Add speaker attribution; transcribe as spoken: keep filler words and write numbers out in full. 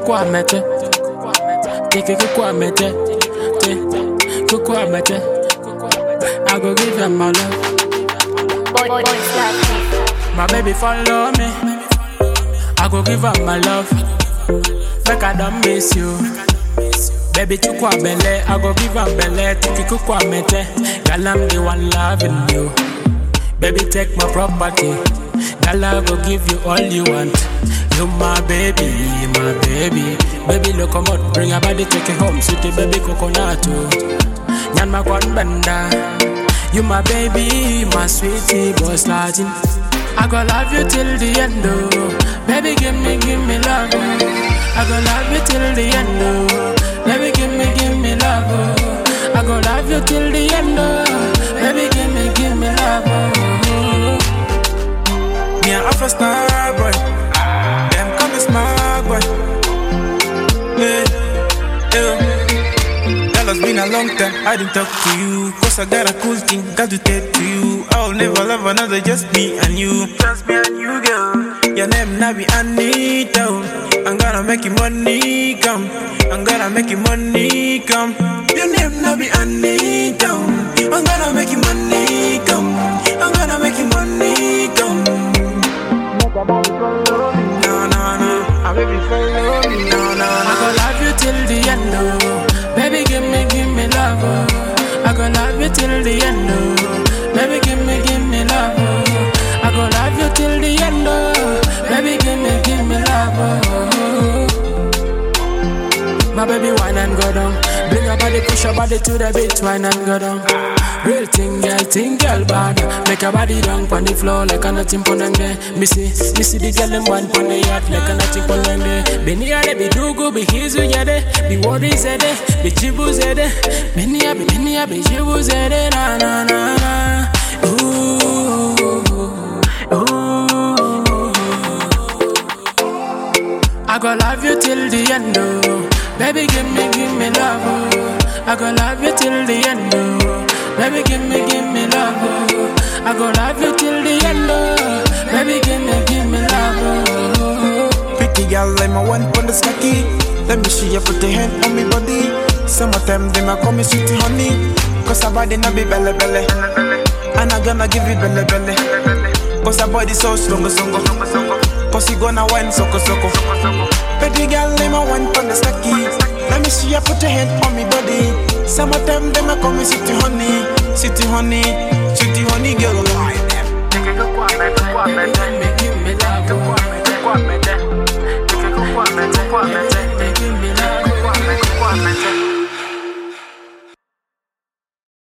Speaker 1: kukwa mete, take kukwa mete, kukwa mete. I go give her my love.
Speaker 2: Boy, boy, boy,
Speaker 1: my baby follow me. I go give her my love. Make I don't miss you. Baby chukwa belle, I go give her belle. Take kukwa mete, girl I'm the one loving you. Baby take my property, girl I go give you all you want. You my baby, my baby. Baby look come out, bring your body, take it home. Sweetie baby coconut. Nyan ma kwan banda. You my baby, my sweetie boy starting. I go love you till the end, oh. Baby give me, give me love, oh. I go love you till the end, oh. Baby give me, give me love, oh. I go love you till the end, oh. Baby give me, give me love, oh.
Speaker 3: Me a Afro star boy, them call me smart boy. Yeah, yeah. It's been a long time, I didn't talk to you. Cause I got a cool thing, got to tell to you. I'll never love another, just me and you. Just me and you, girl. Your name Nabi Anita. I'm gonna make you money come. I'm gonna make you money come. Your name Nabi Anita. I'm gonna make you money come. I'm gonna make you money come. No, no, no. I baby follow me. No, no, no.
Speaker 1: I go love you till the end, oh. Baby, give me, give me love, oh. I go love you till the end, oh. Baby, give me, give me love, oh. I go love you till the end, oh. Baby, give me, give me love, oh. My baby, wine and go down. Bring your body, push your body to the beat, wine and go down. Real thing, girl, thing, girl, bad. Make your body down on the floor like a nothing pon them there. Missy, missy the girl them one pon the yacht like a nothing pon them there. Be near there, be do go, be his you yeah there. Be worries there, be chibus there. Be near, be near, be chibus there. Na na na na. Ooh, ooh. I go love you till the end, oh. Baby, give me, give me love, oh. I go love you till the end, oh. Baby, give me, give me love, oh. I go love you till the end, oh. Baby, give me, give me love, oh.
Speaker 3: Pretty girl, like my one on the skacky. Let me see you put your hand on me body. Summertime, they might call me sweetie honey. Cause her body not be belly belly. And I'm gonna give you belly belly. Cause her body so strong, strong. Cause you gonna wine soko soko. Pretty girl, like my one on the skacky. Let me see you put your hand on me body. Summertime, they might call me sweetie honey. Sweetie honey, sweetie honey girl.
Speaker 1: Give me, give me love, oh.